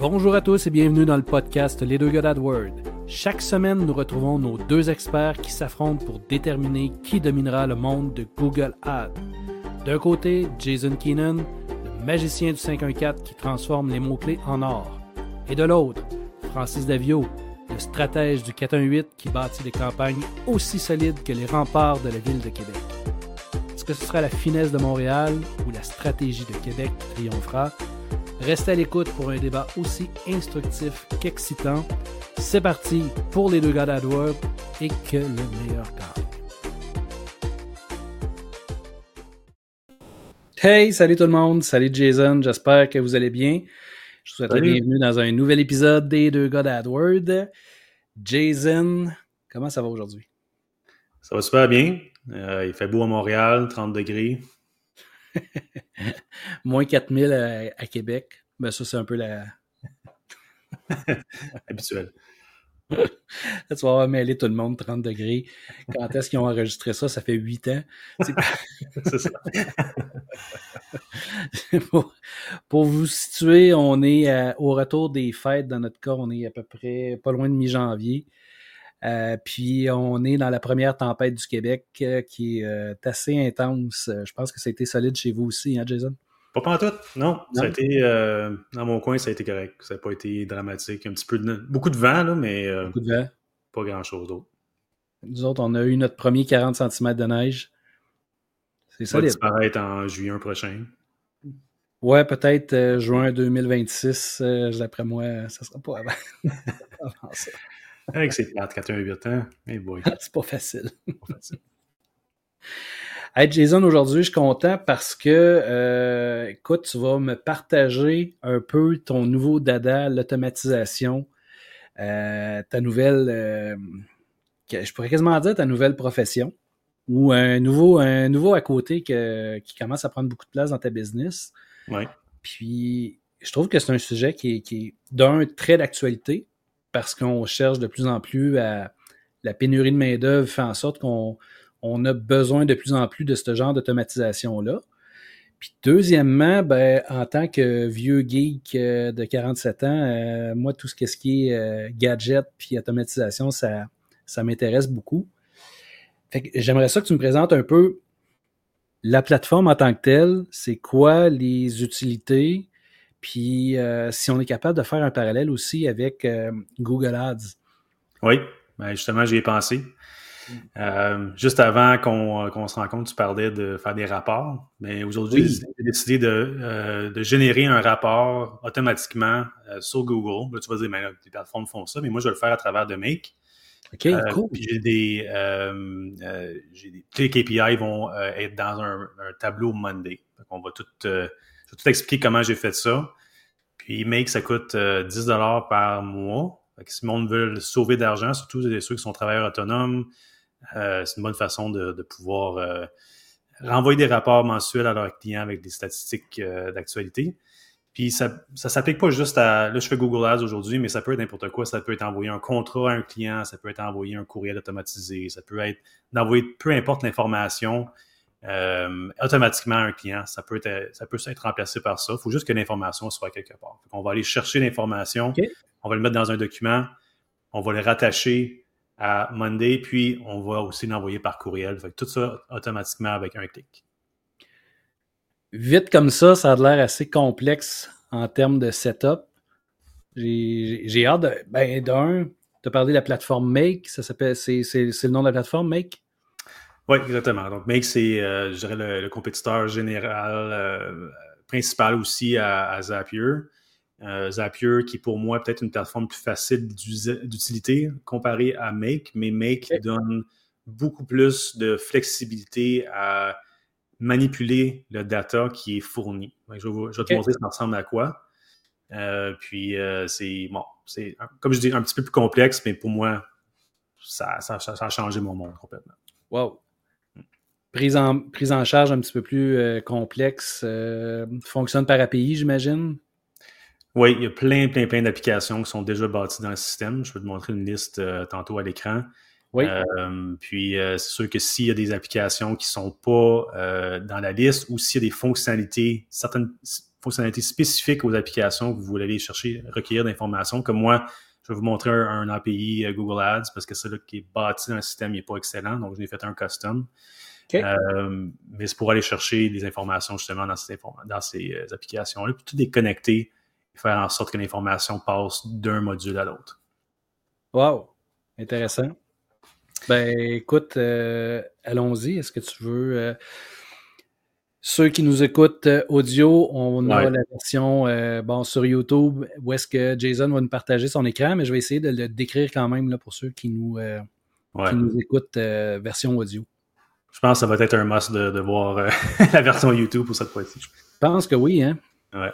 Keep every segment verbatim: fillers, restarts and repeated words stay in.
Bonjour à tous et bienvenue dans le podcast Les deux gars d'AdWord. Chaque semaine, nous retrouvons nos deux experts qui s'affrontent pour déterminer qui dominera le monde de Google Ads. D'un côté, Jason Keenan, le magicien du cinq un quatre qui transforme les mots-clés en or. Et de l'autre, Francis Davio, le stratège du quatre un huit qui bâtit des campagnes aussi solides que les remparts de la ville de Québec. Est-ce que ce sera la finesse de Montréal ou la stratégie de Québec qui triomphera? Restez à l'écoute pour un débat aussi instructif qu'excitant. C'est parti pour les deux gars d'AdWord et que le meilleur gagne. Hey, salut tout le monde, salut Jason, j'espère que vous allez bien. Je vous souhaite la bienvenue dans un nouvel épisode des deux gars d'AdWord. Jason, comment ça va aujourd'hui? Ça va super bien. Euh, il fait beau à Montréal, trente degrés. Moins quatre mille à, à Québec. Ben ça, c'est un peu la... Habituel. Là, tu vas avoir mêlé tout le monde, trente degrés. Quand est-ce qu'ils ont enregistré ça? Ça fait huit ans. C'est, c'est ça. pour, pour vous situer, on est à, au retour des fêtes. Dans notre cas, on est à peu près pas loin de mi-janvier. Euh, puis on est dans la première tempête du Québec euh, qui est euh, assez intense. Je pense que ça a été solide chez vous aussi, hein, Jason? Pas pantoute, non. non. Ça a été, euh, dans mon coin, ça a été correct. Ça n'a pas été dramatique. Un petit peu de, beaucoup de vent, là, mais euh, beaucoup de vent. Pas grand-chose d'autre. Nous autres, on a eu notre premier quarante centimètres de neige. C'est solide. Ça va disparaître en juillet prochain. Ouais, peut-être euh, juin deux mille vingt-six. Euh, d'après moi, ça sera pas avant, avant ça. Avec ses plate quatre un huit, hein? Hey boy. C'est pas facile. Pas facile. Hey Jason, aujourd'hui, je suis content parce que, euh, écoute, tu vas me partager un peu ton nouveau dada, l'automatisation, euh, ta nouvelle, euh, je pourrais quasiment dire ta nouvelle profession, ou un nouveau, un nouveau à côté que, qui commence à prendre beaucoup de place dans ta business. Ouais. Puis, je trouve que c'est un sujet qui est, qui est d'un très d'actualité, parce qu'on cherche de plus en plus à... La pénurie de main-d'œuvre fait en sorte qu'on on a besoin de plus en plus de ce genre d'automatisation-là. Puis deuxièmement, ben, en tant que vieux geek euh, de quarante-sept ans, euh, moi, tout ce qui est euh, gadget puis automatisation, ça, ça m'intéresse beaucoup. Fait que j'aimerais ça que tu me présentes un peu la plateforme en tant que telle, c'est quoi les utilités, puis euh, si on est capable de faire un parallèle aussi avec euh, Google Ads. Oui, ben justement, j'y ai pensé. Euh, juste avant qu'on, qu'on se rencontre, tu parlais de faire des rapports. Mais aujourd'hui, Oui. j'ai décidé de, euh, de générer un rapport automatiquement euh, sur Google. Là, tu vas dire, mais là, les plateformes font ça, mais moi, je vais le faire à travers de Make. OK, euh, cool. Puis j'ai des, euh, euh, j'ai des... Tous les K P I vont euh, être dans un, un tableau Monday. Donc, on va tout, euh, je vais tout expliquer comment j'ai fait ça. Puis Make, ça coûte euh, dix dollars par mois. Fait que si le monde veut sauver d'argent, surtout ceux qui sont travailleurs autonomes, Euh, c'est une bonne façon de, de pouvoir euh, renvoyer des rapports mensuels à leurs clients avec des statistiques euh, d'actualité. Puis ça ça s'applique pas juste à... Là, je fais Google Ads aujourd'hui, mais ça peut être n'importe quoi. Ça peut être envoyer un contrat à un client, ça peut être envoyer un courriel automatisé, ça peut être d'envoyer peu importe l'information euh, automatiquement à un client. Ça peut être, ça peut être remplacé par ça. Il faut juste que l'information soit quelque part. On va aller chercher l'information, okay. On va le mettre dans un document, on va le rattacher à Monday, puis on va aussi l'envoyer par courriel. Fait que tout ça automatiquement avec un clic. Vite comme ça, ça a l'air assez complexe en termes de setup. J'ai, j'ai hâte de... Ben, d'un, tu as parlé de la plateforme Make. Ça s'appelle, c'est, c'est, c'est le nom de la plateforme, Make? Oui, exactement. Donc, Make, c'est, euh, je dirais, le, le compétiteur général euh, principal aussi à, à Zapier. Euh, Zapier, qui est pour moi peut-être une plateforme plus facile d'utilité comparée à Make, mais Make okay. donne beaucoup plus de flexibilité à manipuler le data qui est fourni. Donc, je vais, je vais okay. te montrer ça ressemble à quoi. Euh, puis euh, c'est bon, c'est comme je dis un petit peu plus complexe, mais pour moi, ça, ça, ça a changé mon monde complètement. Wow. Prise en, prise en charge un petit peu plus euh, complexe, euh, fonctionne par A P I, j'imagine? Oui, il y a plein, plein, plein d'applications qui sont déjà bâties dans le système. Je vais te montrer une liste euh, tantôt à l'écran. Oui. Euh, puis, euh, c'est sûr que s'il y a des applications qui ne sont pas euh, dans la liste ou s'il y a des fonctionnalités, certaines fonctionnalités spécifiques aux applications que vous voulez aller chercher, recueillir d'informations. Comme moi, je vais vous montrer un, un A P I Google Ads parce que c'est là qui est bâti dans le système, il n'est pas excellent, donc je l'ai fait un custom. Okay. Euh, mais c'est pour aller chercher des informations justement dans ces, dans ces euh, applications-là, puis tout est connecté, et faire en sorte que l'information passe d'un module à l'autre. Wow! Intéressant. Ben, écoute, euh, allons-y. Est-ce que tu veux... Euh, ceux qui nous écoutent euh, audio, on a ouais. la version euh, bon, sur YouTube où est-ce que Jason va nous partager son écran, mais je vais essayer de le décrire quand même là, pour ceux qui nous, euh, ouais. qui nous écoutent euh, version audio. Je pense que ça va être un must de, de voir euh, la version YouTube pour cette fois-ci. Je pense que oui, hein? Ouais.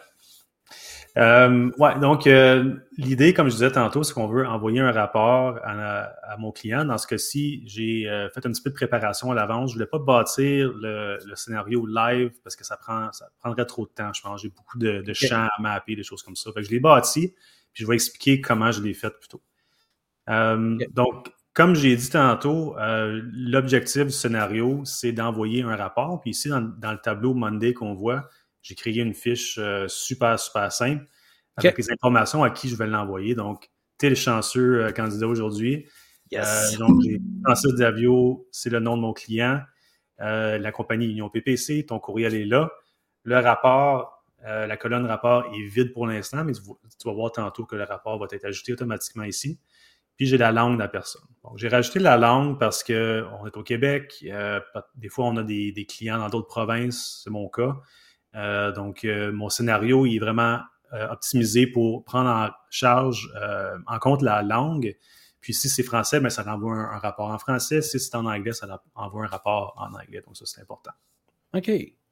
Euh, ouais, donc euh, l'idée, comme je disais tantôt, c'est qu'on veut envoyer un rapport à, à mon client. Dans ce cas-ci, j'ai euh, fait un petit peu de préparation à l'avance. Je voulais pas bâtir le, le scénario live parce que ça prend, ça prendrait trop de temps. Je pense j'ai beaucoup de, de champs à mapper, des choses comme ça. Fait que je l'ai bâti, puis je vais expliquer comment je l'ai fait plutôt. Euh, okay. Donc, comme j'ai dit tantôt, euh, l'objectif du scénario, c'est d'envoyer un rapport. Puis ici, dans, dans le tableau Monday qu'on voit, j'ai créé une fiche euh, super, super simple avec okay. les informations à qui je vais l'envoyer. Donc, t'es le chanceux euh, candidat aujourd'hui. Yes. Euh, donc, j'ai Francis Davio, c'est le nom de mon client. Euh, la compagnie Union P P C, ton courriel est là. Le rapport, euh, la colonne rapport est vide pour l'instant, mais tu, tu vas voir tantôt que le rapport va être ajouté automatiquement ici. Puis, j'ai la langue de la personne. Donc, j'ai rajouté la langue parce qu'on est au Québec. Euh, des fois, on a des, des clients dans d'autres provinces. C'est mon cas. Euh, donc, euh, mon scénario il est vraiment euh, optimisé pour prendre en charge, euh, en compte la langue. Puis, si c'est français, bien, ça envoie un, un rapport en français. Si c'est en anglais, ça envoie un rapport en anglais. Donc, ça, c'est important. OK.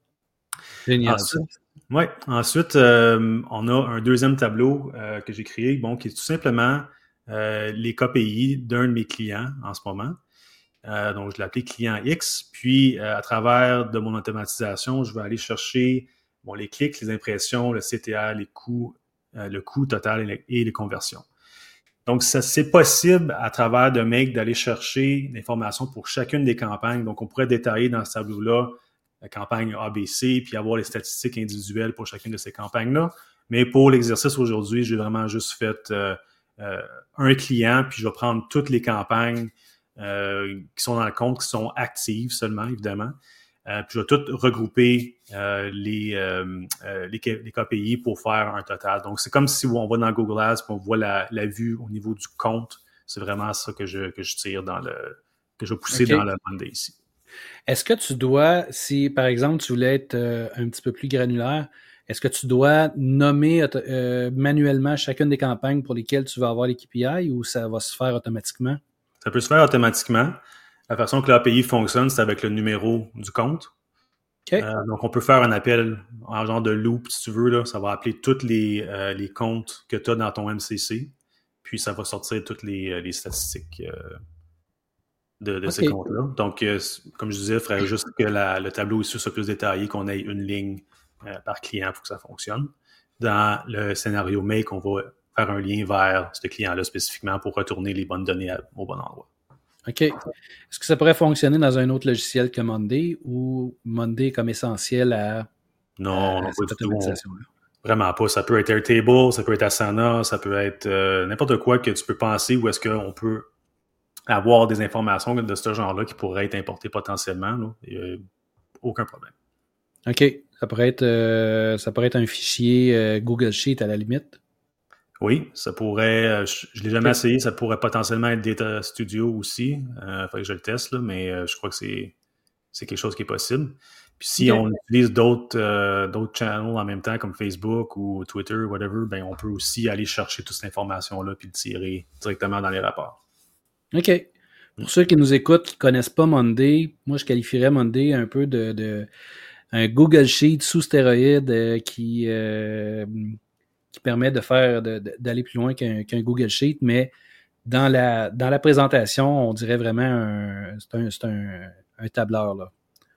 Génial. Ensuite, oui. Ensuite, euh, on a un deuxième tableau euh, que j'ai créé, bon, qui est tout simplement euh, les K P I d'un de mes clients en ce moment. Euh, donc, je l'ai appelé client X. Puis, euh, à travers de mon automatisation, je vais aller chercher bon, les clics, les impressions, le C T R, les coûts, euh, le coût total et les, et les conversions. Donc, ça, c'est possible à travers de Make d'aller chercher l'information pour chacune des campagnes. Donc, on pourrait détailler dans ce tableau-là la campagne A B C, puis avoir les statistiques individuelles pour chacune de ces campagnes-là. Mais pour l'exercice aujourd'hui, j'ai vraiment juste fait euh, euh, un client, puis je vais prendre toutes les campagnes Euh, qui sont dans le compte, qui sont actives seulement, évidemment. Euh, puis je vais tout regrouper euh, les, euh, euh, les, les K P I pour faire un total. Donc, c'est comme si on va dans Google Ads et on voit la, la vue au niveau du compte. C'est vraiment ça que je, que je tire dans le, que je vais pousser okay. dans le Monday ici. Est-ce que tu dois, si par exemple tu voulais être euh, un petit peu plus granulaire, est-ce que tu dois nommer euh, manuellement chacune des campagnes pour lesquelles tu vas avoir les K P I ou ça va se faire automatiquement? Ça peut se faire automatiquement. La façon que l'A P I fonctionne, c'est avec le numéro du compte. Okay. Euh, donc, on peut faire un appel en genre de loop, si tu veux. Là, ça va appeler tous les, euh, les comptes que tu as dans ton M C C. Puis, ça va sortir toutes les, les statistiques euh, de, de okay. ces comptes-là. Donc, euh, comme je disais, il faudrait juste que la, le tableau ici soit plus détaillé, qu'on ait une ligne euh, par client pour que ça fonctionne. Dans le scénario Make, on va faire un lien vers ce client-là spécifiquement pour retourner les bonnes données à, au bon endroit. OK. Est-ce que ça pourrait fonctionner dans un autre logiciel que Monday ou Monday comme essentiel à, non, à non, cette automatisation-là? Vraiment pas. Ça peut être Airtable, ça peut être Asana, ça peut être euh, n'importe quoi que tu peux penser où est-ce qu'on peut avoir des informations de ce genre-là qui pourraient être importées potentiellement. Là. Il n'y a aucun problème. OK. Ça pourrait être, euh, ça pourrait être un fichier euh, Google Sheet à la limite? Oui, ça pourrait, je ne l'ai jamais essayé, ça pourrait potentiellement être Data Studio aussi. Il euh, faudrait que je le teste, là, mais euh, je crois que c'est, c'est quelque chose qui est possible. Puis si okay. on utilise d'autres, euh, d'autres channels en même temps, comme Facebook ou Twitter, whatever, ben on peut aussi aller chercher toute cette information-là puis le tirer directement dans les rapports. OK. Pour mm. ceux qui nous écoutent, qui ne connaissent pas Monday, moi je qualifierais Monday un peu de, de un Google Sheet sous stéroïde euh, qui... Euh, qui permet de faire de, de, d'aller plus loin qu'un, qu'un Google Sheet, mais dans la, dans la présentation, on dirait vraiment un, c'est un, c'est un, un tableur, là.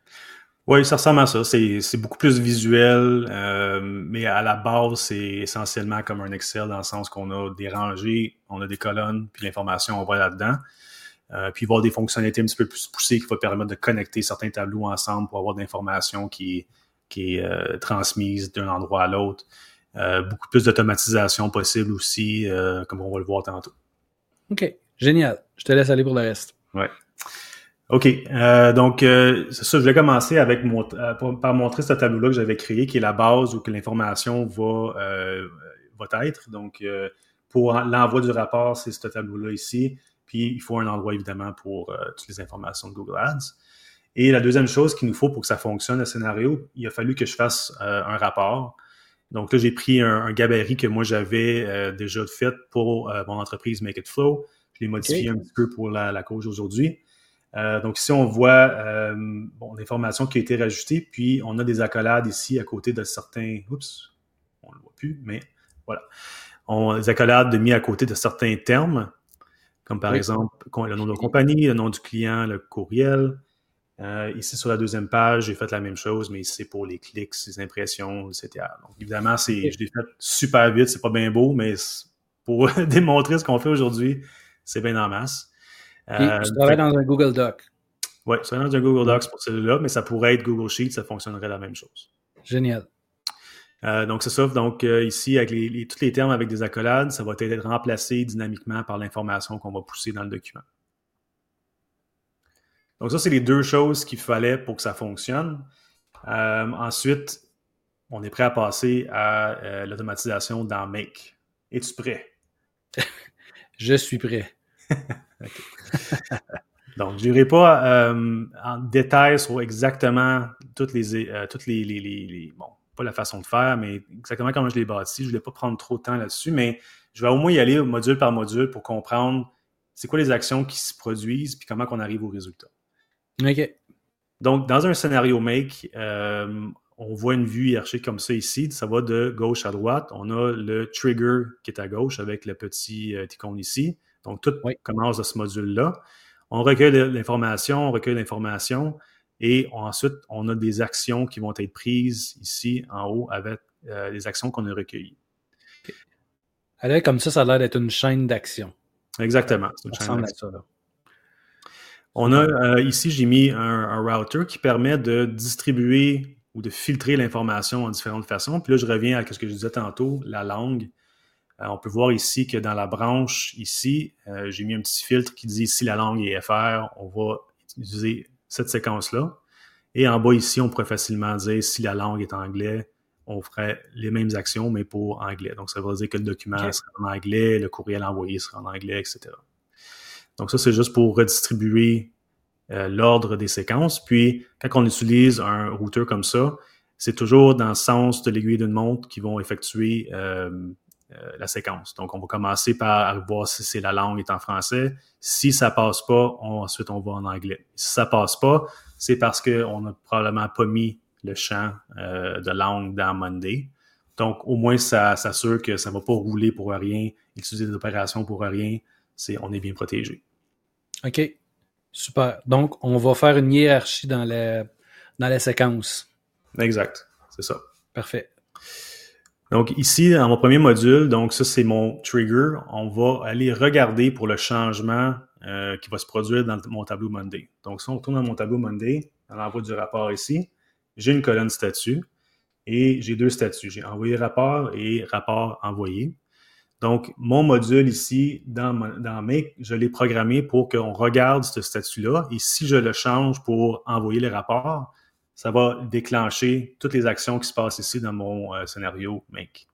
Oui, ça ressemble à ça. C'est, c'est beaucoup plus visuel, euh, mais à la base, c'est essentiellement comme un Excel dans le sens qu'on a des rangées, on a des colonnes, puis l'information, on va là-dedans. Euh, puis il va y avoir des fonctionnalités un petit peu plus poussées qui vont permettre de connecter certains tableaux ensemble pour avoir de l'information qui, qui est euh, transmise d'un endroit à l'autre. Euh, beaucoup plus d'automatisation possible aussi, euh, comme on va le voir tantôt. OK. Génial. Je te laisse aller pour le reste. Ouais. OK. Euh, donc, euh, c'est ça. Je vais commencer avec mon, euh, par montrer ce tableau-là que j'avais créé, qui est la base où que l'information va, euh, va être. Donc, euh, pour l'envoi du rapport, c'est ce tableau-là ici. Puis, il faut un endroit, évidemment, pour euh, toutes les informations de Google Ads. Et la deuxième chose qu'il nous faut pour que ça fonctionne, le scénario, il a fallu que je fasse euh, un rapport. Donc là, j'ai pris un, un gabarit que moi, j'avais euh, déjà fait pour euh, mon entreprise Make It Flow. Je l'ai modifié okay. un petit peu pour la, la cause aujourd'hui. Euh, donc ici, on voit euh, bon, l'information qui a été rajoutée, puis on a des accolades ici à côté de certains... Oups, on ne le voit plus, mais voilà. On a des accolades mis à côté de certains termes, comme par oui. exemple le nom de la compagnie, le nom du client, le courriel. Euh, ici, sur la deuxième page, j'ai fait la même chose, mais ici, c'est pour les clics, les impressions, et cetera. Donc, évidemment, c'est, okay. je l'ai fait super vite, c'est pas bien beau, mais pour démontrer ce qu'on fait aujourd'hui, c'est bien en masse. Euh, tu travailles dans un Google Doc. Oui, je travaille dans un Google Docs pour celui-là, mais ça pourrait être Google Sheets, ça fonctionnerait la même chose. Génial. Euh, donc, c'est ça. Donc, euh, ici, avec les, les, tous les termes avec des accolades, ça va être remplacé dynamiquement par l'information qu'on va pousser dans le document. Donc, ça, c'est les deux choses qu'il fallait pour que ça fonctionne. Euh, ensuite, on est prêt à passer à euh, l'automatisation dans Make. Es-tu prêt? Je suis prêt. Donc, je n'irai pas euh, en détail sur exactement toutes les, euh, toutes les, les, les, les... Bon, pas la façon de faire, mais exactement comment je l'ai bâti. Je ne voulais pas prendre trop de temps là-dessus, mais je vais au moins y aller module par module pour comprendre c'est quoi les actions qui se produisent puis comment on arrive au résultat. OK. Donc, dans un scénario Make, euh, on voit une vue hiérarchique comme ça ici. Ça va de gauche à droite. On a le trigger qui est à gauche avec le petit euh, icône ici. Donc, tout oui. commence de ce module-là. On recueille l'information, on recueille l'information et on, ensuite, on a des actions qui vont être prises ici en haut avec euh, les actions qu'on a recueillies. Okay. Alors, comme ça, ça a l'air d'être une chaîne d'actions. Exactement. C'est une chaîne d'actions. On a euh, ici, j'ai mis un, un router qui permet de distribuer ou de filtrer l'information en différentes façons. Puis là, je reviens à ce que je disais tantôt, la langue. Euh, on peut voir ici que dans la branche ici, euh, j'ai mis un petit filtre qui dit si la langue est F R, on va utiliser cette séquence-là. Et en bas ici, on pourrait facilement dire si la langue est anglais, on ferait les mêmes actions, mais pour anglais. Donc, ça veut dire que le document okay. sera en anglais, le courriel envoyé sera en anglais, et cetera. Donc, ça, c'est juste pour redistribuer euh, l'ordre des séquences. Puis, quand on utilise un routeur comme ça, c'est toujours dans le sens de l'aiguille d'une montre qui vont effectuer euh, euh, la séquence. Donc, on va commencer par voir si c'est la langue est en français. Si ça passe pas, on, ensuite, on va en anglais. Si ça passe pas, c'est parce qu'on n'a probablement pas mis le champ euh, de langue dans Monday. Donc, au moins, ça s'assure que ça ne va pas rouler pour rien, utiliser des opérations pour rien. C'est, on est bien protégé. OK. Super. Donc, on va faire une hiérarchie dans la, dans la séquence. Exact. C'est ça. Parfait. Donc, ici, dans mon premier module, donc ça, c'est mon trigger. On va aller regarder pour le changement euh, qui va se produire dans mon tableau Monday. Donc, si on retourne dans mon tableau Monday, dans l'envoi du rapport ici, j'ai une colonne statut et j'ai deux statuts. J'ai envoyé rapport et rapport envoyé. Donc, mon module ici, dans, dans Make, je l'ai programmé pour qu'on regarde ce statut-là. Et si je le change pour envoyer les rapports, ça va déclencher toutes les actions qui se passent ici dans mon euh, scénario Make.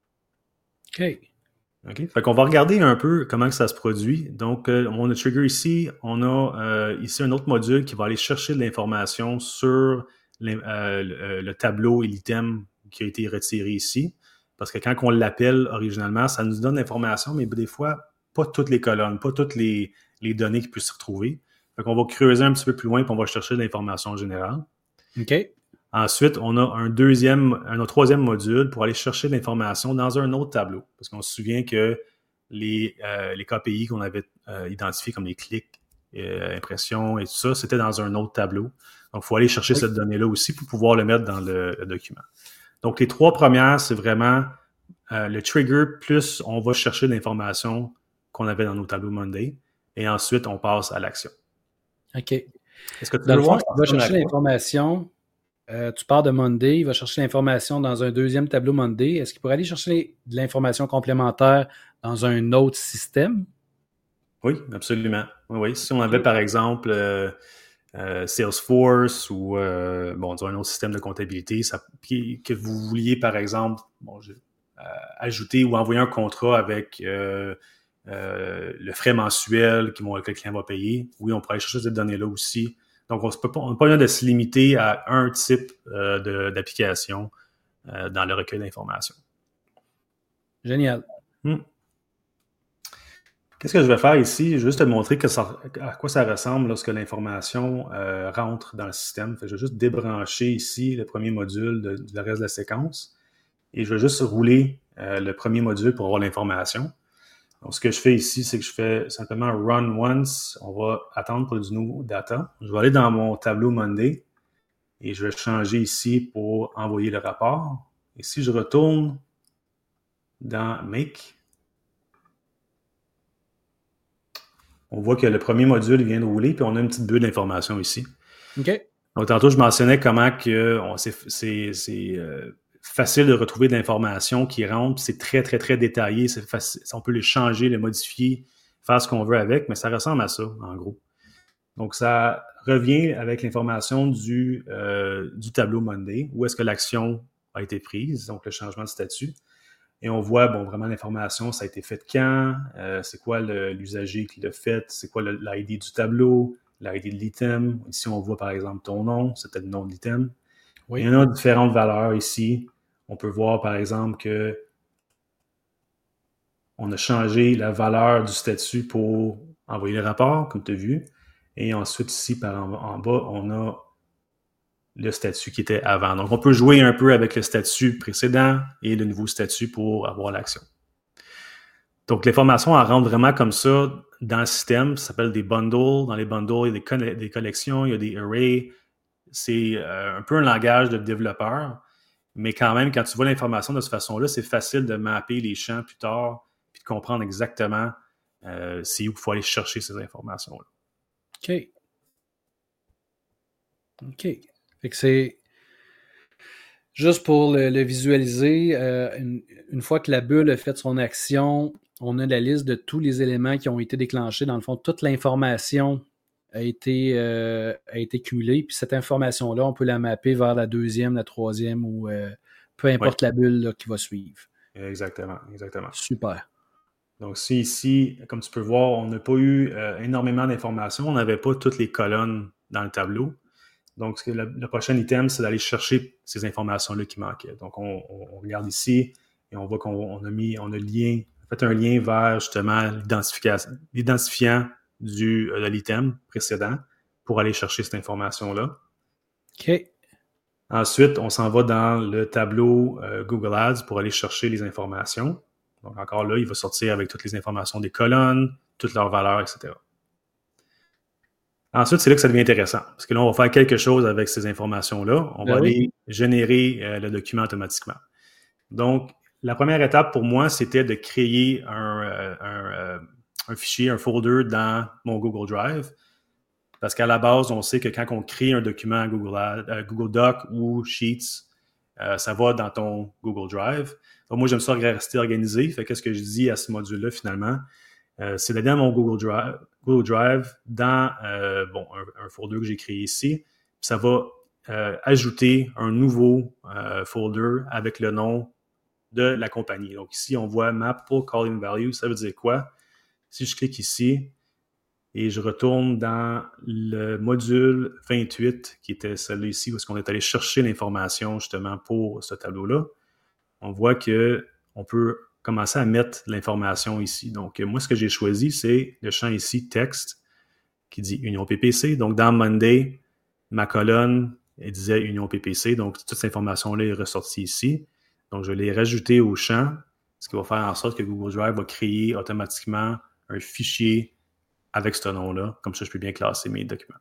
OK. OK. Fait qu'on va regarder un peu comment ça se produit. Donc, euh, on a trigger ici. On a euh, ici un autre module qui va aller chercher de l'information sur les, euh, le, le tableau et l'item qui a été retiré ici. Parce que quand on l'appelle originalement, ça nous donne l'information, mais des fois, pas toutes les colonnes, pas toutes les, les données qui peuvent s'y retrouver. Fait qu'on va creuser un petit peu plus loin et on va chercher de l'information générale. OK. Ensuite, on a un deuxième, un troisième module pour aller chercher de l'information dans un autre tableau. Parce qu'on se souvient que les, euh, les K P I qu'on avait euh, identifiés comme les clics, euh, impressions et tout ça, c'était dans un autre tableau. Donc, il faut aller chercher oui. cette donnée-là aussi pour pouvoir le mettre dans le, le document. Donc, les trois premières, c'est vraiment euh, le trigger plus on va chercher l'information qu'on avait dans nos tableaux Monday et ensuite, on passe à l'action. OK. Est-ce que tu dans veux le fond, voir? on va chercher l'information euh, tu pars de Monday, il va chercher l'information dans un deuxième tableau Monday. Est-ce qu'il pourrait aller chercher de l'information complémentaire dans un autre système? Oui, absolument. Oui, oui. Si on avait, Okay. par exemple, euh, euh, Salesforce ou euh, bon, disons un autre système de comptabilité, ça, qui, que vous vouliez, par exemple, bon, je, euh, ajouter ou envoyer un contrat avec euh, euh, le frais mensuel qui, que le client va payer, oui, on pourrait aller chercher cette donnée-là aussi. Donc, on n'a pas, pas besoin de se limiter à un type euh, de, d'application euh, dans le recueil d'informations. Génial. Hmm. Qu'est-ce que je vais faire ici? Je vais juste te montrer que ça, à quoi ça ressemble lorsque l'information euh, rentre dans le système. Fait que je vais juste débrancher ici le premier module de, de le reste de la séquence et je vais juste rouler euh, le premier module pour avoir l'information. Donc, ce que je fais ici, c'est que je fais simplement run once. On va attendre pour du nouveau data. Je vais aller dans mon tableau Monday et je vais changer ici pour envoyer le rapport. Et si je retourne dans Make, on voit que le premier module vient de rouler, puis on a une petite bulle d'information ici. OK. Donc, tantôt, je mentionnais comment que on, c'est, c'est, c'est euh, facile de retrouver de l'information qui rentre, c'est très, très, très détaillé. C'est facile, on peut les changer, les modifier, faire ce qu'on veut avec, mais ça ressemble à ça, en gros. Donc, ça revient avec l'information du, euh, du tableau Monday, où est-ce que l'action a été prise, donc le changement de statut. Et on voit, bon, vraiment l'information, ça a été fait quand, euh, c'est quoi le, l'usager qui l'a fait, c'est quoi le, l'I D du tableau, l'I D de l'item. Ici, on voit par exemple ton nom, c'était le nom de l'item. Oui. Il y en a différentes valeurs ici. On peut voir par exemple que on a changé la valeur du statut pour envoyer le rapport, comme tu as vu. Et ensuite, ici, par en, en bas, on a le statut qui était avant. Donc, on peut jouer un peu avec le statut précédent et le nouveau statut pour avoir l'action. Donc, l'information, elle rentre vraiment comme ça dans le système. Ça s'appelle des bundles. Dans les bundles, il y a des, conne- des collections, il y a des arrays. C'est euh, un peu un langage de développeur. Mais quand même, quand tu vois l'information de cette façon-là, c'est facile de mapper les champs plus tard puis de comprendre exactement euh, c'est où il faut aller chercher ces informations-là. OK. OK. Fait que c'est juste pour le, le visualiser, euh, une, une fois que la bulle a fait son action, on a la liste de tous les éléments qui ont été déclenchés. Dans le fond, toute l'information a été, euh, a été cumulée. Puis cette information-là, on peut la mapper vers la deuxième, la troisième ou euh, peu importe Oui. la bulle là, qui va suivre. Exactement, exactement. Super. Donc, si ici, comme tu peux voir, on n'a pas eu euh, énormément d'informations. On n'avait pas toutes les colonnes dans le tableau. Donc, ce que le, le prochain item, c'est d'aller chercher ces informations-là qui manquaient. Donc, on, on, on regarde ici et on voit qu'on on a mis, on a lien, fait un lien vers justement l'identifiant du, de l'item précédent pour aller chercher cette information-là. OK. Ensuite, on s'en va dans le tableau euh, Google Ads pour aller chercher les informations. Donc, encore là, il va sortir avec toutes les informations des colonnes, toutes leurs valeurs, et cetera. Ensuite, c'est là que ça devient intéressant, parce que là, on va faire quelque chose avec ces informations-là. On Ben va oui. aller générer euh, le document automatiquement. Donc, la première étape pour moi, c'était de créer un, euh, un, euh, un fichier, un folder dans mon Google Drive, parce qu'à la base, on sait que quand on crée un document Google, euh, Google Doc ou Sheets, euh, ça va dans ton Google Drive. Donc, moi, j'aime ça rester organisé. Fait qu'est-ce que je dis à ce module-là, finalement? Euh, c'est d'aller dans mon Google Drive, Google Drive dans euh, bon, un, un folder que j'ai créé ici. Puis ça va euh, ajouter un nouveau euh, folder avec le nom de la compagnie. Donc ici, on voit Map Pull Calling Value. Ça veut dire quoi? Si je clique ici et je retourne dans le module vingt-huit, qui était celui ici, où est-ce qu'on est allé chercher l'information justement pour ce tableau-là, on voit qu'on peut commencer à mettre l'information ici. Donc, moi, ce que j'ai choisi, c'est le champ ici, texte, qui dit Union P P C. Donc, dans Monday, ma colonne, elle disait Union P P C. Donc, toute cette information-là est ressortie ici. Donc, je l'ai rajouté au champ, ce qui va faire en sorte que Google Drive va créer automatiquement un fichier avec ce nom-là. Comme ça, je peux bien classer mes documents.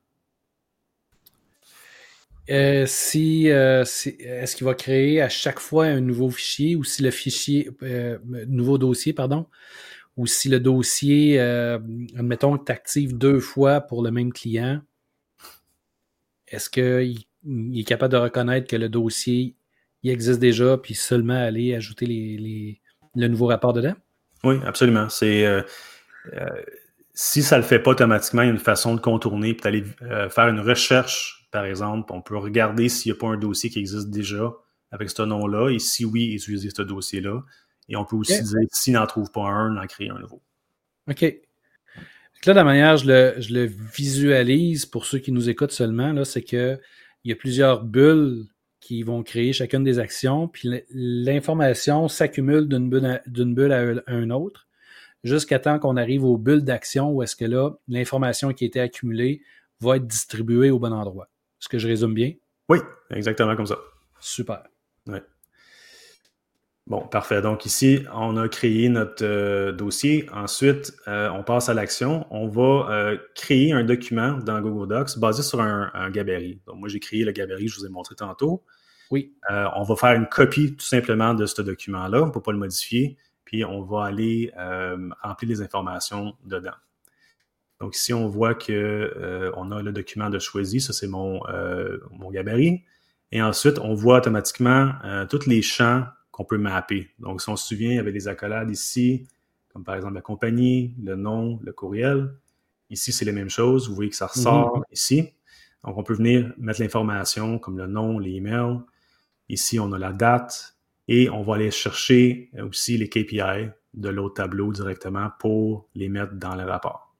Euh, si, euh, si est-ce qu'il va créer à chaque fois un nouveau fichier ou si le fichier euh, nouveau dossier, pardon, ou si le dossier, euh, admettons que tu actives deux fois pour le même client, est-ce qu'il il est capable de reconnaître que le dossier il existe déjà, puis seulement aller ajouter les, les, le nouveau rapport dedans? Oui, absolument. C'est euh, euh, si ça ne le fait pas automatiquement, il y a une façon de contourner, puis d'aller euh, faire une recherche, par exemple. On peut regarder s'il n'y a pas un dossier qui existe déjà avec ce nom-là, et si oui, utiliser ce dossier-là. Et on peut aussi okay. dire, s'il n'en trouve pas un, en créer un nouveau. OK. Là, de la manière, je le, je le visualise pour ceux qui nous écoutent seulement, là, c'est que il y a plusieurs bulles qui vont créer chacune des actions, puis l'information s'accumule d'une bulle à, d'une bulle à une autre, jusqu'à temps qu'on arrive aux bulles d'action où est-ce que là, l'information qui a été accumulée va être distribuée au bon endroit. Est-ce que je résume bien? Oui, exactement comme ça. Super. Ouais. Bon, parfait. Donc ici, on a créé notre euh, dossier. Ensuite, euh, on passe à l'action. On va euh, créer un document dans Google Docs basé sur un, un gabarit. Donc moi, j'ai créé le gabarit, je vous ai montré tantôt. Oui. Euh, on va faire une copie tout simplement de ce document-là. On ne peut pas le modifier. Puis on va aller euh, remplir les informations dedans. Donc ici, on voit que euh, on a le document de choisi. Ça, c'est mon, euh, mon gabarit. Et ensuite, on voit automatiquement euh, tous les champs qu'on peut mapper. Donc, si on se souvient, il y avait des accolades ici, comme par exemple la compagnie, le nom, le courriel. Ici, c'est les mêmes choses. Vous voyez que ça ressort mm-hmm. ici. Donc, on peut venir mettre l'information comme le nom, les emails. Ici, on a la date et on va aller chercher aussi les K P I de l'autre tableau directement pour les mettre dans le rapport.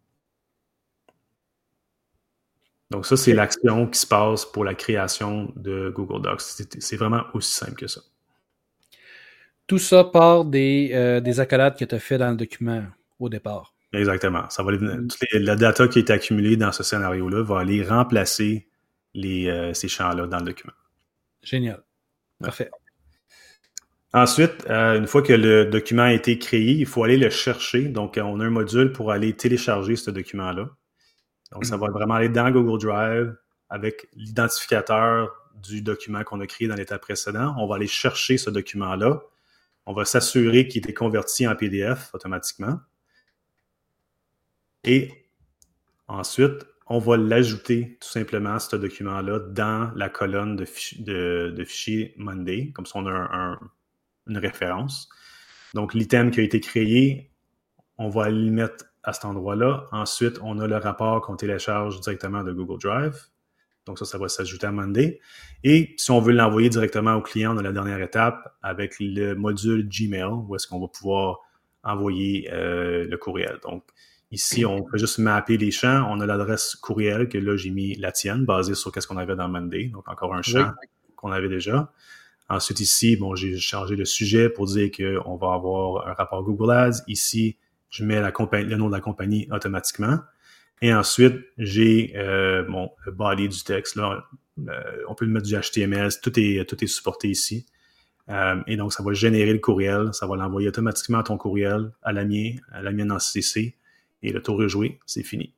Donc, ça, c'est okay. l'action qui se passe pour la création de Google Docs. C'est, c'est vraiment aussi simple que ça. Tout ça part des, euh, des accolades que tu as fait dans le document au départ. Exactement. Ça va aller, toutes les, la data qui a été accumulée dans ce scénario-là va aller remplacer les, euh, ces champs-là dans le document. Génial. Ouais. Parfait. Ensuite, euh, une fois que le document a été créé, il faut aller le chercher. Donc, on a un module pour aller télécharger ce document-là. Donc, ça va vraiment aller dans Google Drive avec l'identificateur du document qu'on a créé dans l'étape précédente. On va aller chercher ce document-là. On va s'assurer qu'il est converti en P D F automatiquement. Et ensuite, on va l'ajouter tout simplement, ce document-là, dans la colonne de, fichi- de, de fichiers Monday. Comme ça, on a un, un, une référence. Donc, l'item qui a été créé, on va le mettre à cet endroit-là. Ensuite, on a le rapport qu'on télécharge directement de Google Drive. Donc ça, ça va s'ajouter à Monday. Et si on veut l'envoyer directement au client, on a la dernière étape avec le module Gmail, où est-ce qu'on va pouvoir envoyer euh, le courriel. Donc ici, on peut juste mapper les champs. On a l'adresse courriel que là, j'ai mis la tienne, basée sur ce qu'on avait dans Monday. Donc encore un champ oui. qu'on avait déjà. Ensuite ici, bon, j'ai changé le sujet pour dire qu'on va avoir un rapport Google Ads. Ici, je mets la compagnie, le nom de la compagnie automatiquement. Et ensuite, j'ai euh, mon body du texte. Là, euh, on peut le mettre du H T M L. Tout est, tout est supporté ici. Euh, et donc, ça va générer le courriel. Ça va l'envoyer automatiquement à ton courriel, à la mienne, à la mienne en C C. Et le tour est joué. C'est fini.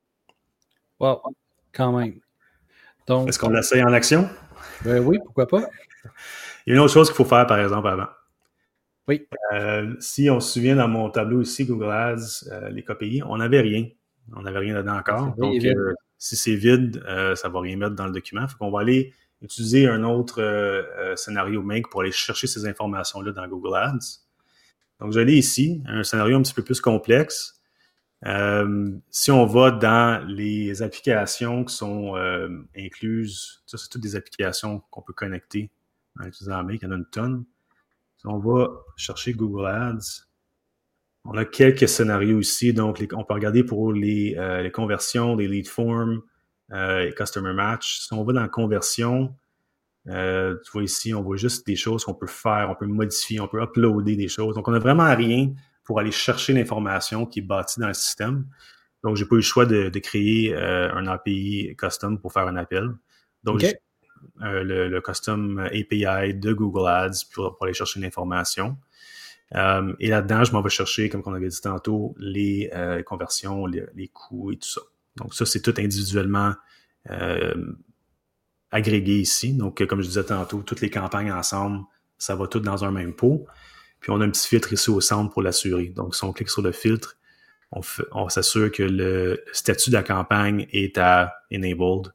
Wow, quand même. Donc, est-ce qu'on l'essaye en action? Ben oui, pourquoi pas? Il y a une autre chose qu'il faut faire, par exemple, avant. Oui. Euh, si on se souvient dans mon tableau ici, Google Ads, euh, les K P I, on n'avait rien. On n'avait rien dedans encore. Donc, euh, si c'est vide, euh, ça ne va rien mettre dans le document. Fait qu'on va aller utiliser un autre euh, euh, scénario Make pour aller chercher ces informations-là dans Google Ads. Donc, j'allais ici, un scénario un petit peu plus complexe. Euh, si on va dans les applications qui sont euh, incluses, ça, c'est toutes des applications qu'on peut connecter en utilisant Make. Il y en a une tonne. Si on va chercher Google Ads, on a quelques scénarios ici. Donc, les, on peut regarder pour les, euh, les conversions, les lead forms, euh, et customer match. Si on va dans la conversion, euh, tu vois ici, on voit juste des choses qu'on peut faire, on peut modifier, on peut uploader des choses. Donc, on n'a vraiment rien pour aller chercher l'information qui est bâtie dans le système. Donc, j'ai pas eu le choix de, de créer euh, un A P I custom pour faire un appel. Donc, okay. j'ai euh, le, le custom A P I de Google Ads pour, pour aller chercher l'information. Um, et là-dedans, je m'en vais chercher, comme on avait dit tantôt, les euh, conversions, les, les coûts et tout ça. Donc ça, c'est tout individuellement euh, agrégé ici. Donc, comme je disais tantôt, toutes les campagnes ensemble, ça va tout dans un même pot. Puis on a un petit filtre ici au centre pour l'assurer. Donc, si on clique sur le filtre, on, fait, on s'assure que le statut de la campagne est à Enabled.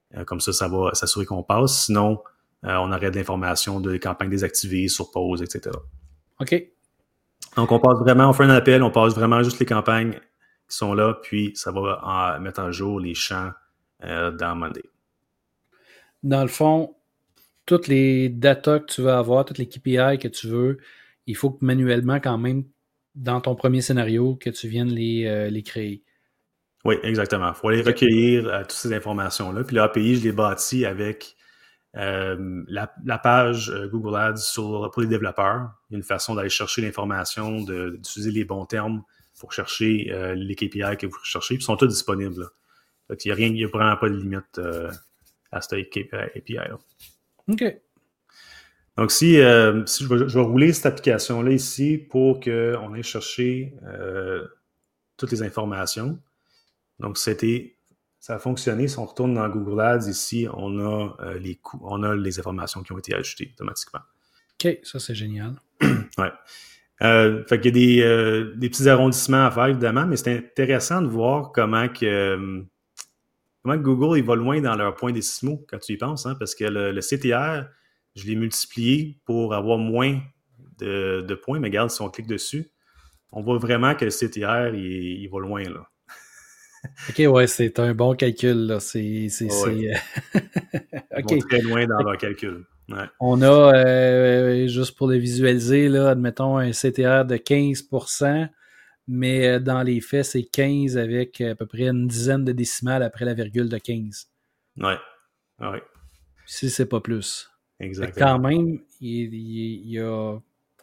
Euh, comme ça, ça va s'assurer qu'on passe. Sinon, euh, on arrête l'information de campagnes désactivées, sur pause, et cetera. OK. Donc, on passe vraiment, on fait un appel, on passe vraiment juste les campagnes qui sont là, puis ça va en, mettre en jour les champs euh, dans Monday. Dans le fond, toutes les data que tu veux avoir, toutes les K P I que tu veux, il faut que manuellement, quand même, dans ton premier scénario, que tu viennes les, euh, les créer. Oui, exactement. Il faut aller recueillir euh, toutes ces informations-là. Puis l'A P I, je l'ai bâti avec euh, la, la page euh, Google Ads sur, pour les développeurs. Il y a une façon d'aller chercher l'information, de, d'utiliser les bons termes pour chercher euh, les K P I que vous recherchez. Puis ils sont tous disponibles. Là. Donc, il n'y a rien, il n'y a vraiment pas de limite euh, à cette A P I-là. OK. Donc, si, euh, si je, vais, je vais rouler cette application-là ici pour qu'on aille chercher euh, toutes les informations. Donc, c'était, ça a fonctionné. Si on retourne dans Google Ads, ici, on a euh, les coûts, on a les informations qui ont été ajoutées automatiquement. OK, ça c'est génial. Ouais. Euh, fait qu'il y a des, euh, des petits arrondissements à faire, évidemment, mais c'est intéressant de voir comment que, euh, comment que Google il va loin dans leurs points décimaux quand tu y penses, hein, parce que le, le C T R, je l'ai multiplié pour avoir moins de, de points, mais regarde, si on clique dessus, on voit vraiment que le C T R, il, il va loin, là. OK, ouais, c'est un bon calcul, là. C'est, c'est, oh, ouais. c'est... OK. Ils vont très loin dans leur calcul. Ouais. On a, euh, juste pour le visualiser, là, admettons un C T R de quinze pour cent, mais dans les faits, c'est quinze avec à peu près une dizaine de décimales après la virgule de quinze. Ouais. Ouais. Si c'est pas plus. Exactement. Quand même, il, il, il y a...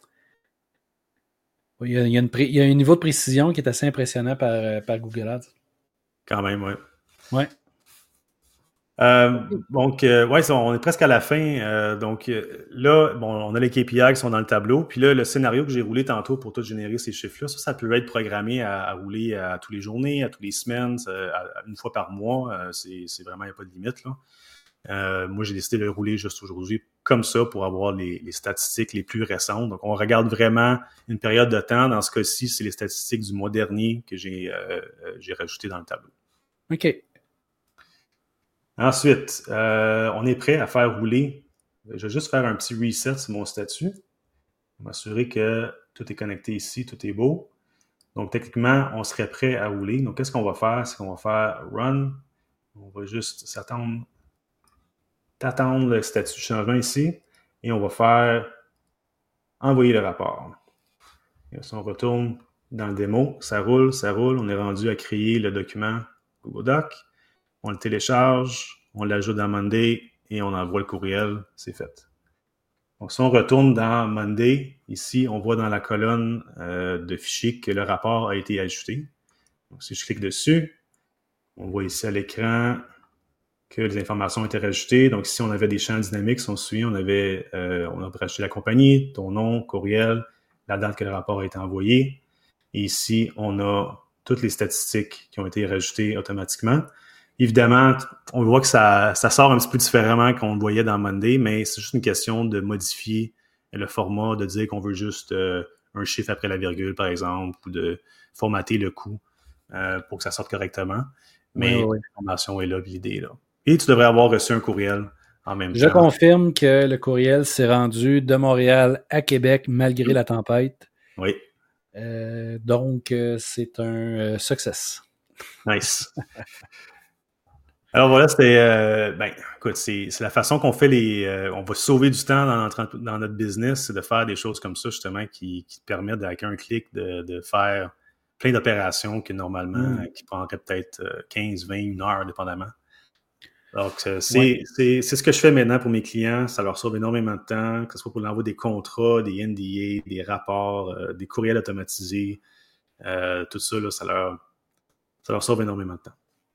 Il y a, il, y a une, il y a un niveau de précision qui est assez impressionnant par, par Google Ads. Quand même, oui. Ouais. Euh, donc, euh, ouais, on est presque à la fin. Euh, donc, euh, là, bon, on a les K P I qui sont dans le tableau. Puis là, le scénario que j'ai roulé tantôt pour tout générer ces chiffres-là, ça, ça peut être programmé à, à rouler à tous les journées, à tous les semaines, à, à une fois par mois. Euh, c'est, c'est vraiment, il n'y a pas de limite, là. Euh, moi, j'ai décidé de le rouler juste aujourd'hui comme ça pour avoir les, les statistiques les plus récentes. Donc, on regarde vraiment une période de temps. Dans ce cas-ci, c'est les statistiques du mois dernier que j'ai, euh, j'ai rajoutées dans le tableau. OK. Ensuite, euh, on est prêt à faire rouler. Je vais juste faire un petit reset sur mon statut. M'assurer que tout est connecté ici, tout est beau. Donc, techniquement, on serait prêt à rouler. Donc, qu'est-ce qu'on va faire? C'est qu'on va faire run. On va juste s'attendre, t'attendre le statut de changement ici. Et on va faire envoyer le rapport. Et si on retourne dans le démo, ça roule, ça roule. On est rendu à créer le document Google Doc. On le télécharge, on l'ajoute dans Monday et on envoie le courriel, c'est fait. Donc, si on retourne dans Monday, ici, on voit dans la colonne euh, de fichiers que le rapport a été ajouté. Donc, si je clique dessus, on voit ici à l'écran que les informations ont été rajoutées. Donc, ici, on avait des champs dynamiques, si on se souvient, on avait, euh, on a rajouté la compagnie, ton nom, courriel, la date que le rapport a été envoyé. Et ici, on a toutes les statistiques qui ont été rajoutées automatiquement. Évidemment, on voit que ça, ça sort un petit peu différemment qu'on le voyait dans Monday, mais c'est juste une question de modifier le format, de dire qu'on veut juste euh, un chiffre après la virgule, par exemple, ou de formater le coût euh, pour que ça sorte correctement. Mais oui, oui. L'information est là, l'idée est là. Et tu devrais avoir reçu un courriel en même Je temps. Je confirme que le courriel s'est rendu de Montréal à Québec malgré oui. la tempête. Oui. Euh, donc, euh, c'est un euh, success. Nice. Alors voilà, c'était, euh, ben, écoute, c'est, c'est la façon qu'on fait les, euh, on va sauver du temps dans notre, dans notre business, c'est de faire des choses comme ça, justement, qui, qui te permettent, avec un clic, de, de faire plein d'opérations que normalement, mm. qui prendraient peut-être quinze, vingt, une heure, dépendamment. Donc, c'est, ouais. c'est, c'est ce que je fais maintenant pour mes clients. Ça leur sauve énormément de temps, que ce soit pour l'envoi des contrats, des N D A, des rapports, euh, des courriels automatisés. Euh, tout ça, là, ça leur, ça leur sauve énormément de temps.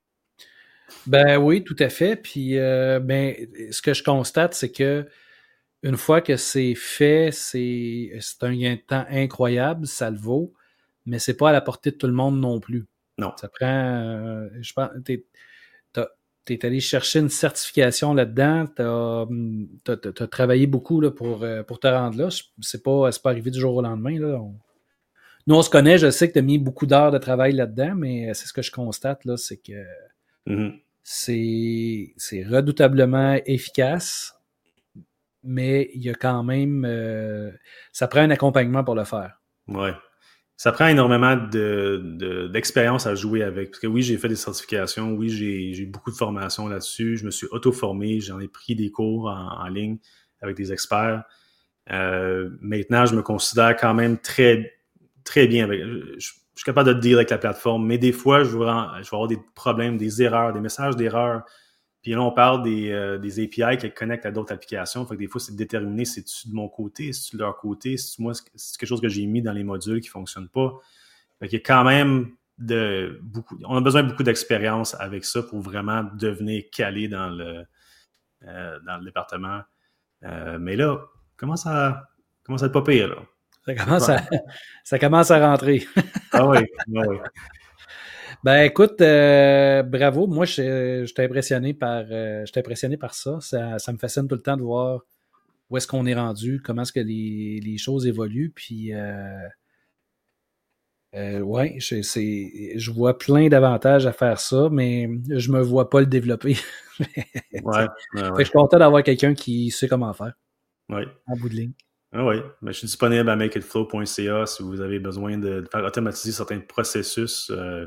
Ben oui, tout à fait. Puis, euh, ben, ce que je constate, c'est que une fois que c'est fait, c'est, c'est un gain de temps incroyable, ça le vaut, mais c'est pas à la portée de tout le monde non plus. Non. Ça prend, euh, je pense, t'es, t'es allé chercher une certification là-dedans, t'as, t'as, t'as, t'as travaillé beaucoup là, pour, pour te rendre là. C'est pas, c'est pas arrivé du jour au lendemain. Là. On... Nous, on se connaît, je sais que t'as mis beaucoup d'heures de travail là-dedans, mais c'est ce que je constate, là, c'est que Mm-hmm. c'est, c'est redoutablement efficace, mais il y a quand même... Euh, ça prend un accompagnement pour le faire. Ouais. Ça prend énormément de, de, d'expérience à jouer avec. Parce que oui, j'ai fait des certifications, oui, j'ai, j'ai beaucoup de formation là-dessus. Je me suis auto-formé, j'en ai pris des cours en, en ligne avec des experts. Euh, maintenant, je me considère quand même très, très bien avec. Je, je suis capable de deal avec la plateforme, mais des fois, je vais, je vais avoir des problèmes, des erreurs, des messages d'erreurs. Puis là, on parle des, euh, des A P I qui connectent à d'autres applications. Fait que des fois, c'est de déterminer si c'est de mon côté, si c'est de leur côté, si moi, c'est quelque chose que j'ai mis dans les modules qui ne fonctionne pas. Fait qu'il y a quand même de beaucoup. On a besoin de beaucoup d'expérience avec ça pour vraiment devenir calé dans le, euh, dans le département. Euh, mais là, commence à, commence à être pas pire, là. Ça commence à, ça commence à rentrer. Ah oui, ah oui. Ben écoute, euh, bravo. Moi, je, je t'ai impressionné par, euh, je t'ai impressionné par ça. ça. Ça me fascine tout le temps de voir où est-ce qu'on est rendu, comment est-ce que les, les choses évoluent. Puis, euh, euh, ouais, je, c'est, je vois plein d'avantages à faire ça, mais je me vois pas le développer. Ouais, ouais, ouais. Fait que je suis content d'avoir quelqu'un qui sait comment faire. Oui. En bout de ligne. Ah oui, ben, je suis disponible à make it flow point c a si vous avez besoin de, de faire automatiser certains processus. Euh,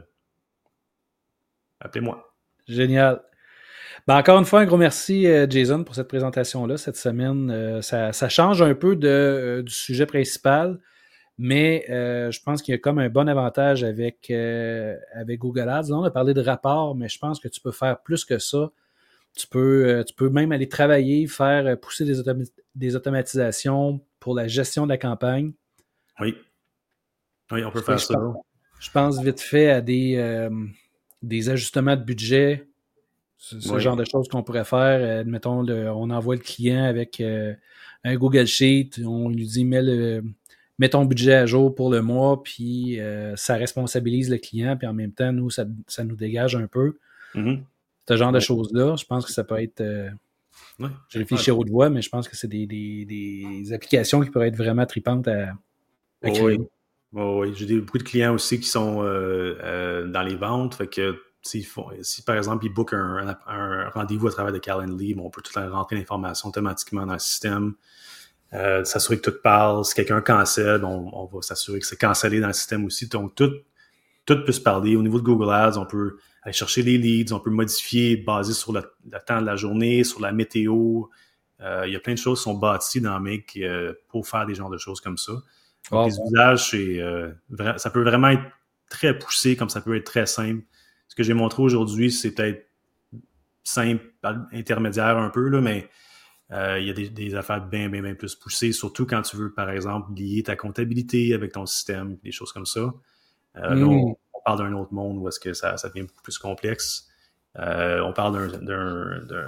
appelez-moi. Génial. Ben encore une fois, un gros merci, Jason, pour cette présentation-là cette semaine. Euh, ça, ça change un peu de, euh, du sujet principal, mais euh, je pense qu'il y a comme un bon avantage avec, euh, avec Google Ads. Là, on a parlé de rapport, mais je pense que tu peux faire plus que ça. Tu peux, euh, tu peux même aller travailler, faire pousser des, autom- des automatisations pour la gestion de la campagne. Oui. Oui, on peut faire je ça. Pense, je pense vite fait à des, euh, des ajustements de budget. Ce, ce oui. genre de choses qu'on pourrait faire. Admettons, le, on envoie le client avec euh, un Google Sheet, on lui dit mets, le, mets ton budget à jour pour le mois, puis euh, ça responsabilise le client, puis en même temps, nous, ça, ça nous dégage un peu. Mm-hmm. Ce genre ouais. de choses-là, je pense que ça peut être... Euh, ouais. Je réfléchis à haute voix, mais je pense que c'est des, des, des applications qui pourraient être vraiment tripantes à, à oh, créer. Oui, oh, oui. J'ai des, beaucoup de clients aussi qui sont euh, euh, dans les ventes, fait que Font, si par exemple ils bookent un, un, un rendez-vous à travers de Calendly, bon, on peut tout rentrer l'information automatiquement dans le système, euh, s'assurer que tout parle. Si quelqu'un cancelle, on, on va s'assurer que c'est cancellé dans le système aussi. Donc tout, tout peut se parler. Au niveau de Google Ads, on peut aller chercher les leads, on peut modifier basé sur le, le temps de la journée, sur la météo. Euh, il y a plein de choses qui sont bâties dans Make euh, pour faire des genres de choses comme ça. Donc Oh, les usages, c'est, euh, vra- ça peut vraiment être très poussé comme ça peut être très simple. Ce que j'ai montré aujourd'hui, c'est peut-être simple, intermédiaire un peu, là, mais euh, il y a des, des affaires bien, bien, bien plus poussées, surtout quand tu veux, par exemple, lier ta comptabilité avec ton système, des choses comme ça. Euh, mm. Là, on, on parle d'un autre monde où est-ce que ça, ça devient beaucoup plus complexe. Euh, on parle d'un, d'un, d'un,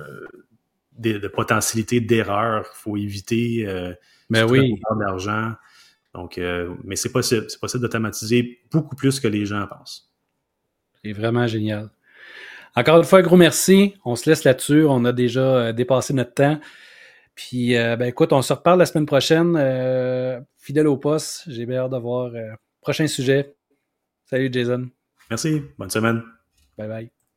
de, de potentialité d'erreur qu'il faut éviter. Euh, mais oui. D'argent. Donc, euh, mais c'est possible. C'est possible d'automatiser beaucoup plus que les gens pensent. C'est vraiment génial. Encore une fois, un gros merci. On se laisse là-dessus. On a déjà euh, dépassé notre temps. Puis, euh, ben écoute, on se reparle la semaine prochaine. Euh, fidèle au poste. J'ai bien hâte de voir euh, prochain sujet. Salut, Jason. Merci. Bonne semaine. Bye bye.